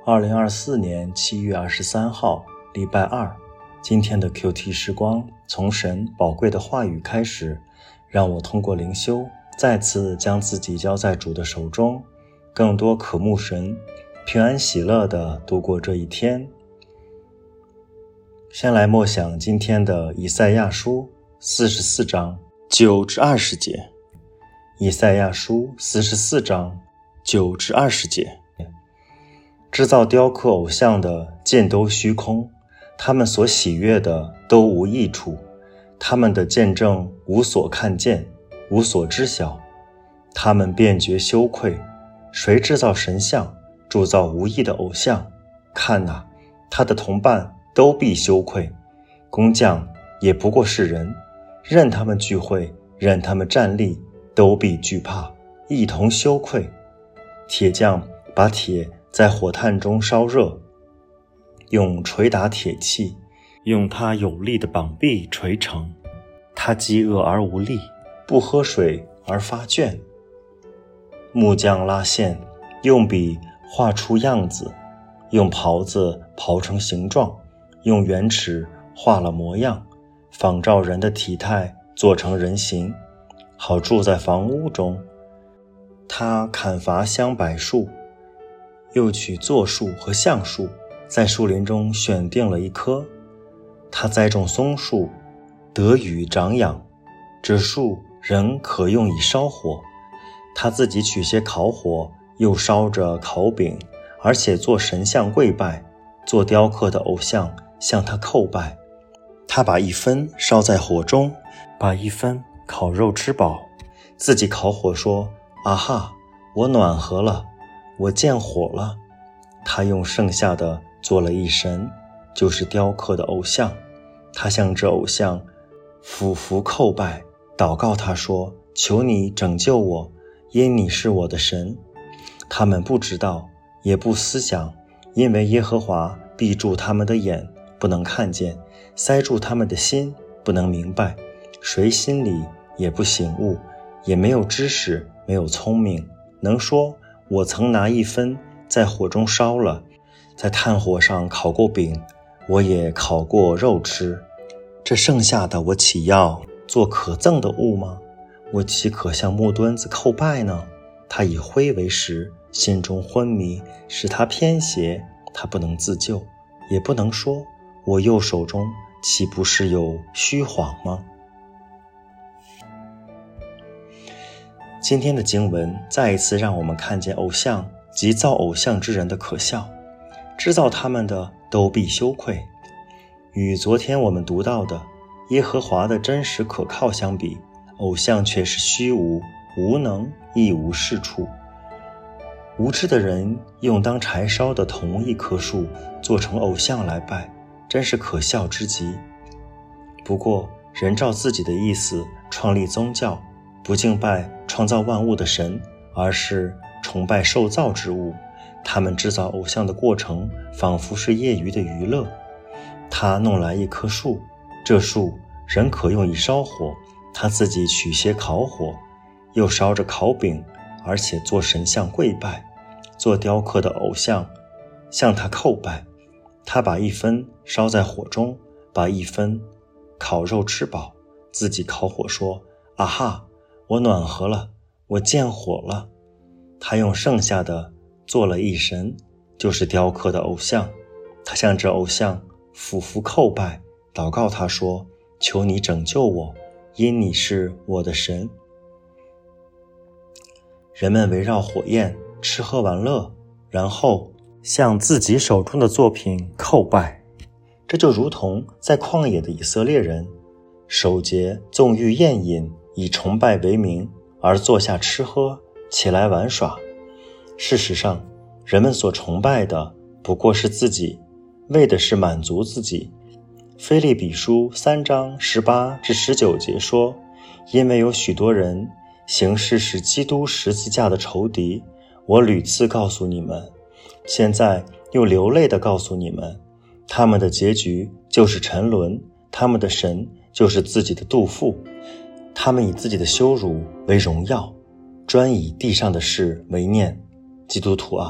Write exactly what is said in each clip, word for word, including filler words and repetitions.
二零二四年七月二十三号，礼拜二。今天的 Q T 时光，从神宝贵的话语开始，让我通过灵修，再次将自己交在主的手中，更多渴慕神，平安喜乐地度过这一天。先来默想今天的以赛亚书四十四章九至二十节。以赛亚书四十四章九至二十节。制造雕刻偶像的尽都虚空，他们所喜悦的都无益处，他们的见证无所看见，无所知晓，他们便觉羞愧。谁制造神像，铸造无益的偶像？看哪，他的同伴都必羞愧，工匠也不过是人，任他们聚会，任他们站立，都必惧怕，一同羞愧。铁匠把铁在火炭中烧热，用捶打铁器，用他有力的膀臂捶成。他饥饿而无力，不喝水而发倦。木匠拉线，用笔画出样子，用刨子刨成形状，用圆尺画了模样，仿照人的体态做成人形，好住在房屋中。他砍伐香柏树，又取柞树和橡树，在树林中选定了一棵。他栽种松树，得雨长养，这树仍可用以烧火。他自己取些烤火，又烧着烤饼，而且做神像跪拜，做雕刻的偶像向他叩拜。他把一分烧在火中，把一分烤肉吃饱，自己烤火说：啊哈，我暖和了，我见火了。他用剩下的做了一神，就是雕刻的偶像。他向这偶像俯伏叩拜，祷告他说：求你拯救我，因你是我的神。他们不知道，也不思想，因为耶和华闭住他们的眼，不能看见，塞住他们的心，不能明白。谁心里也不醒悟，也没有知识，没有聪明，能说我曾拿一分在火中烧了，在炭火上烤过饼，我也烤过肉吃。这剩下的我岂要做可憎的物吗？我岂可向木墩子叩拜呢？他以灰为食，心中昏迷，使他偏斜，他不能自救，也不能说我右手中岂不是有虚谎吗？今天的经文再一次让我们看见偶像及造偶像之人的可笑，制造他们的都必羞愧。与昨天我们读到的耶和华的真实可靠相比，偶像却是虚无、无能，一无是处。无知的人用当柴烧的同一棵树做成偶像来拜，真是可笑之极。不过人照自己的意思创立宗教，不敬拜创造万物的神，而是崇拜受造之物。他们制造偶像的过程仿佛是业余的娱乐。他弄来一棵树，这树仍可用以烧火，他自己取些烤火，又烧着烤饼，而且做神像跪拜，做雕刻的偶像向他叩拜。他把一分烧在火中，把一分烤肉吃饱，自己烤火说：啊哈，我暖和了，我见火了。他用剩下的做了一神，就是雕刻的偶像。他向这偶像俯伏叩拜，祷告他说：求你拯救我，因你是我的神。人们围绕火焰吃喝玩乐，然后向自己手中的作品叩拜。这就如同在旷野的以色列人，守节纵欲宴饮，以崇拜为名，而坐下吃喝，起来玩耍。事实上，人们所崇拜的不过是自己，为的是满足自己。腓立比书三章十八至十九节说：因为有许多人行事是基督十字架的仇敌，我屡次告诉你们，现在又流泪地告诉你们，他们的结局就是沉沦，他们的神就是自己的肚腹，他们以自己的羞辱为荣耀，专以地上的事为念。基督徒啊，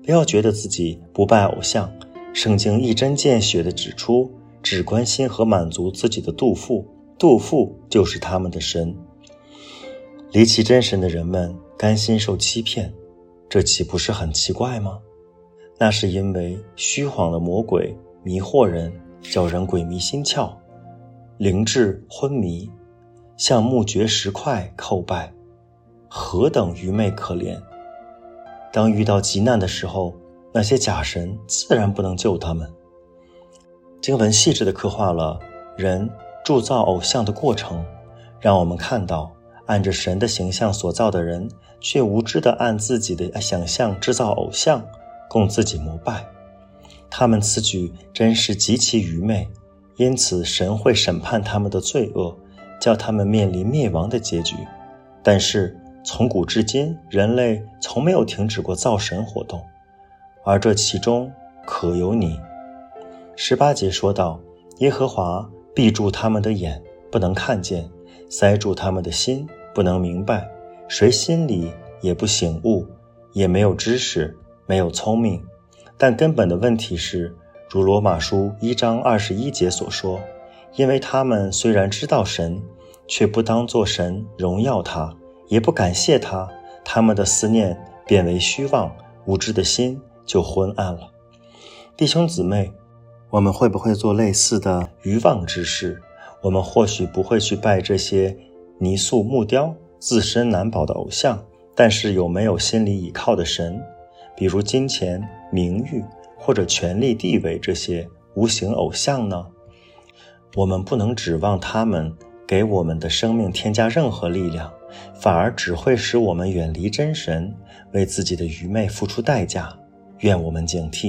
不要觉得自己不拜偶像。圣经一针见血地指出，只关心和满足自己的肚腹，肚腹就是他们的神。离弃真神的人们甘心受欺骗，这岂不是很奇怪吗？那是因为虚晃的魔鬼迷惑人，叫人鬼迷心窍，灵智昏迷，向木橛石块叩拜，何等愚昧可怜！当遇到急难的时候，那些假神自然不能救他们。经文细致地刻画了人铸造偶像的过程，让我们看到按着神的形象所造的人，却无知地按自己的想象制造偶像，供自己膜拜。他们此举真是极其愚昧，因此神会审判他们的罪恶，叫他们面临灭亡的结局。但是从古至今，人类从没有停止过造神活动，而这其中可有你。十八节说道，耶和华闭住他们的眼，不能看见，塞住他们的心，不能明白，谁心里也不醒悟，也没有知识，没有聪明。但根本的问题是，如罗马书一章二十一节所说，因为他们虽然知道神，却不当作神荣耀他，也不感谢他，他们的思念变为虚妄，无知的心就昏暗了。弟兄姊妹，我们会不会做类似的愚妄之事？我们或许不会去拜这些泥塑木雕、自身难保的偶像，但是有没有心里倚靠的神？比如金钱、名誉或者权力地位这些无形偶像呢？我们不能指望他们给我们的生命添加任何力量，反而只会使我们远离真神，为自己的愚昧付出代价。愿我们警惕。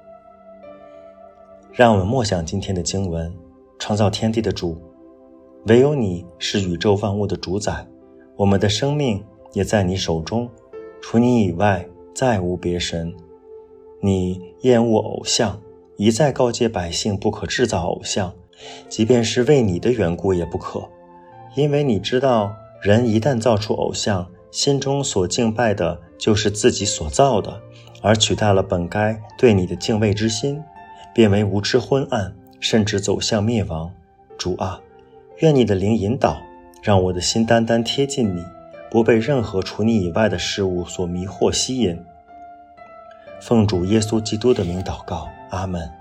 让我们默想今天的经文，创造天地的主，唯有你是宇宙万物的主宰，我们的生命也在你手中，除你以外再无别神。你厌恶偶像，一再告诫百姓不可制造偶像，即便是为你的缘故也不可，因为你知道人一旦造出偶像，心中所敬拜的就是自己所造的，而取代了本该对你的敬畏之心，变为无知昏暗，甚至走向灭亡。主啊，愿你的灵引导，让我的心单单贴近你，不被任何除你以外的事物所迷惑吸引。奉主耶稣基督的名祷告，阿们。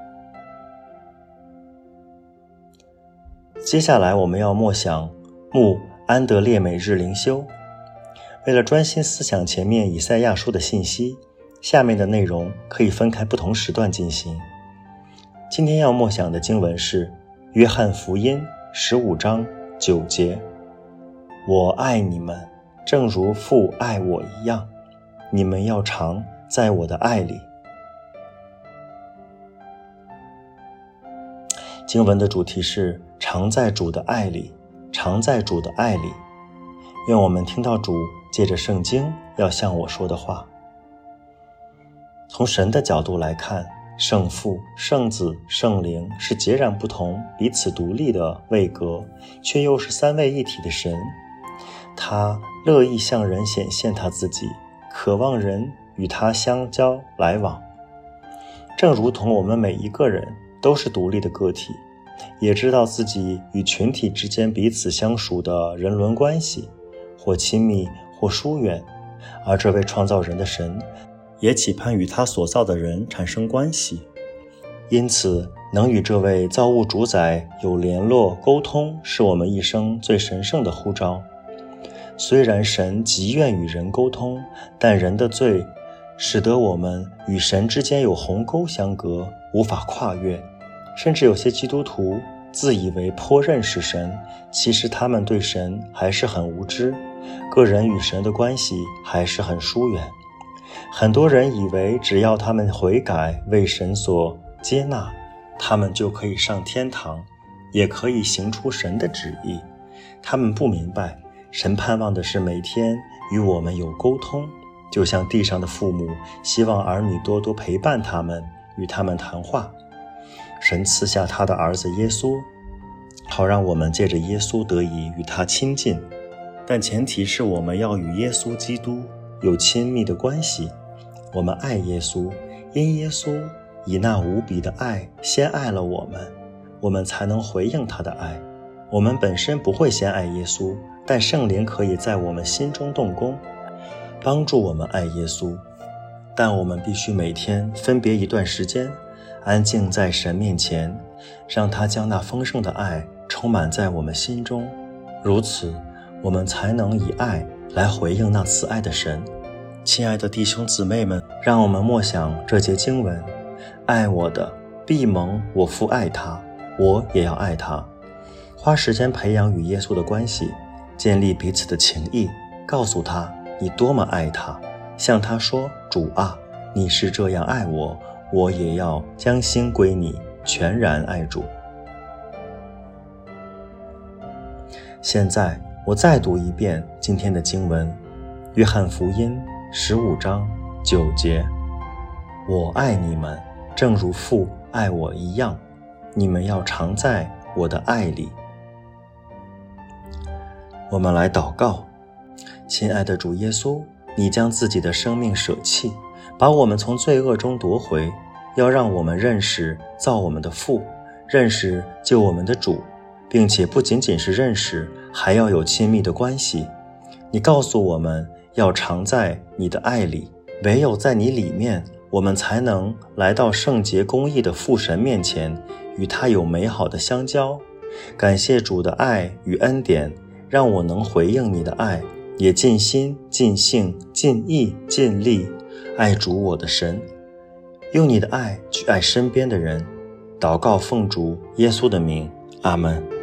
接下来我们要默想慕安德烈每日灵修。为了专心思想前面以赛亚书的信息，下面的内容可以分开不同时段进行。今天要默想的经文是约翰福音十五章九节，我爱你们，正如父爱我一样，你们要常在我的爱里。经文的主题是常在主的爱里，常在主的爱里。愿我们听到主借着圣经要向我说的话。从神的角度来看，圣父、圣子、圣灵是截然不同、彼此独立的位格，却又是三位一体的神。他乐意向人显现他自己，渴望人与他相交来往。正如同我们每一个人都是独立的个体，也知道自己与群体之间彼此相属的人伦关系，或亲密或疏远，而这位创造人的神也期盼与他所造的人产生关系，因此能与这位造物主宰有联络沟通，是我们一生最神圣的呼召。虽然神极愿与人沟通，但人的罪使得我们与神之间有鸿沟相隔，无法跨越。甚至有些基督徒自以为颇认识神，其实他们对神还是很无知，个人与神的关系还是很疏远。很多人以为只要他们悔改，为神所接纳，他们就可以上天堂，也可以行出神的旨意。他们不明白，神盼望的是每天与我们有沟通，就像地上的父母希望儿女多多陪伴他们，与他们谈话。神赐下他的儿子耶稣，好让我们借着耶稣得以与他亲近，但前提是我们要与耶稣基督有亲密的关系。 我们爱耶稣，因耶稣以那无比的爱先爱了我们，我们才能回应他的爱。我们本身不会先爱耶稣，但圣灵可以在我们心中动工，帮助我们爱耶稣。但我们必须每天分别一段时间，安静在神面前，让他将那丰盛的爱充满在我们心中，如此我们才能以爱来回应那慈爱的神。亲爱的弟兄姊妹们，让我们默想这节经文：爱我的必蒙我父爱他，我也要爱他。花时间培养与耶稣的关系，建立彼此的情谊，告诉他你多么爱他，向他说：主啊，你是这样爱我，我也要将心归你，全然爱主。现在我再读一遍今天的经文，约翰福音十五章九节：我爱你们，正如父爱我一样，你们要常在我的爱里。我们来祷告。亲爱的主耶稣，你将自己的生命舍弃，把我们从罪恶中夺回，要让我们认识造我们的父，认识救我们的主，并且不仅仅是认识，还要有亲密的关系。你告诉我们要常在你的爱里，唯有在你里面，我们才能来到圣洁公义的父神面前，与他有美好的相交。感谢主的爱与恩典，让我能回应你的爱，也尽心尽性尽意尽力爱主我的神，用你的爱去爱身边的人。祷告奉主耶稣的名，阿们。